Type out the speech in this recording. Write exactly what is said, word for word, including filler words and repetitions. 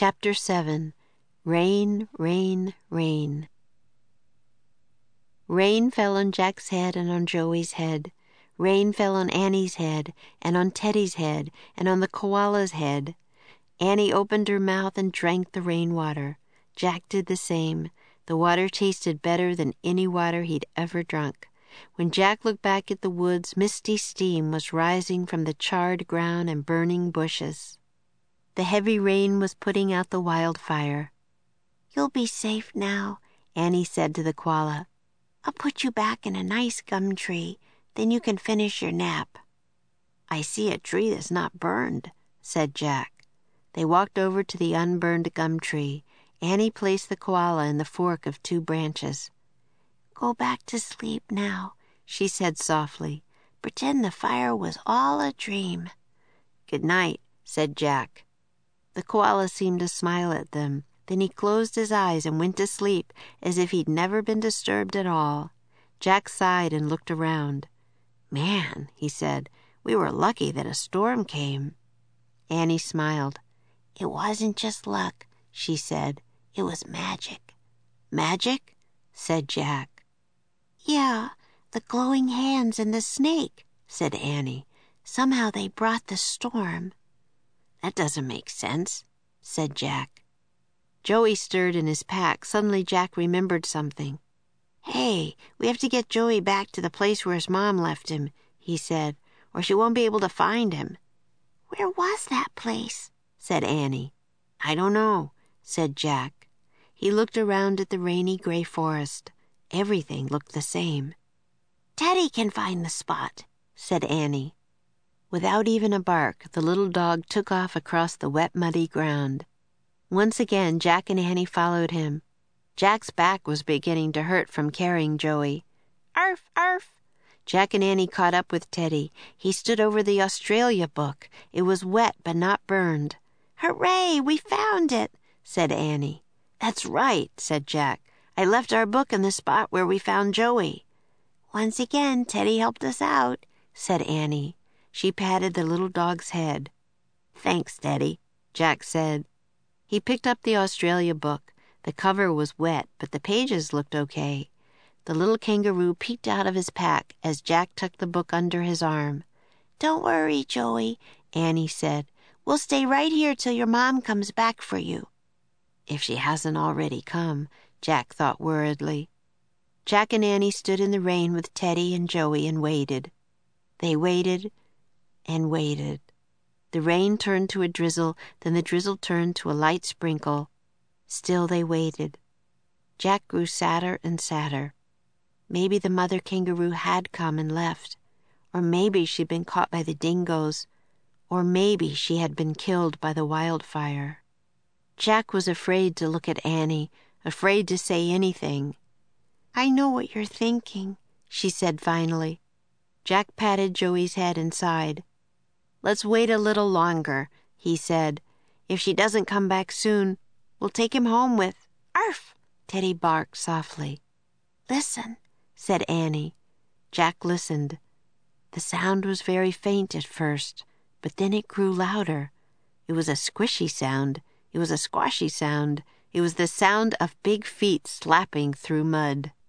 Chapter seven. Rain, Rain, Rain. Rain fell on Jack's head and on Joey's head. Rain fell on Annie's head and on Teddy's head and on the koala's head. Annie opened her mouth and drank the rainwater. Jack did the same. The water tasted better than any water he'd ever drunk. When Jack looked back at the woods, misty steam was rising from the charred ground and burning bushes. The heavy rain was putting out the wildfire. "You'll be safe now," Annie said to the koala. "I'll put you back in a nice gum tree. Then you can finish your nap." "I see a tree that's not burned," said Jack. They walked over to the unburned gum tree. Annie placed the koala in the fork of two branches. "Go back to sleep now," she said softly. "Pretend the fire was all a dream." "Good night," said Jack. The koala seemed to smile at them. Then he closed his eyes and went to sleep as if he'd never been disturbed at all. Jack sighed and looked around. "Man," he said, "we were lucky that a storm came." Annie smiled. "It wasn't just luck," she said. "It was magic." "Magic?" said Jack. "Yeah, the glowing hands and the snake," said Annie. "Somehow they brought the storm." "That doesn't make sense," said Jack. Joey stirred in his pack. Suddenly Jack remembered something. "Hey, we have to get Joey back to the place where his mom left him," he said, "or she won't be able to find him." "Where was that place?" said Annie. "I don't know," said Jack. He looked around at the rainy gray forest. Everything looked the same. "Teddy can find the spot," said Annie. Without even a bark, the little dog took off across the wet, muddy ground. Once again, Jack and Annie followed him. Jack's back was beginning to hurt from carrying Joey. "Arf, arf!" Jack and Annie caught up with Teddy. He stood over the Australia book. It was wet but not burned. "Hooray, we found it," said Annie. "That's right," said Jack. "I left our book in the spot where we found Joey." "Once again, Teddy helped us out," said Annie. She patted the little dog's head. "Thanks, Teddy," Jack said. He picked up the Australia book. The cover was wet, but the pages looked okay. The little kangaroo peeked out of his pack as Jack tucked the book under his arm. "Don't worry, Joey," Annie said. "We'll stay right here till your mom comes back for you." "If she hasn't already come," Jack thought worriedly. Jack and Annie stood in the rain with Teddy and Joey and waited. They waited and waited. The rain turned to a drizzle, then the drizzle turned to a light sprinkle. Still they waited. Jack grew sadder and sadder. Maybe the mother kangaroo had come and left. Or maybe she'd been caught by the dingoes. Or maybe she had been killed by the wildfire. Jack was afraid to look at Annie, afraid to say anything. "I know what you're thinking," she said finally. Jack patted Joey's head and sighed. "Let's wait a little longer," he said. "If she doesn't come back soon, we'll take him home with—" "Arf!" Teddy barked softly. "Listen," said Annie. Jack listened. The sound was very faint at first, but then it grew louder. It was a squishy sound. It was a squashy sound. It was the sound of big feet slapping through mud.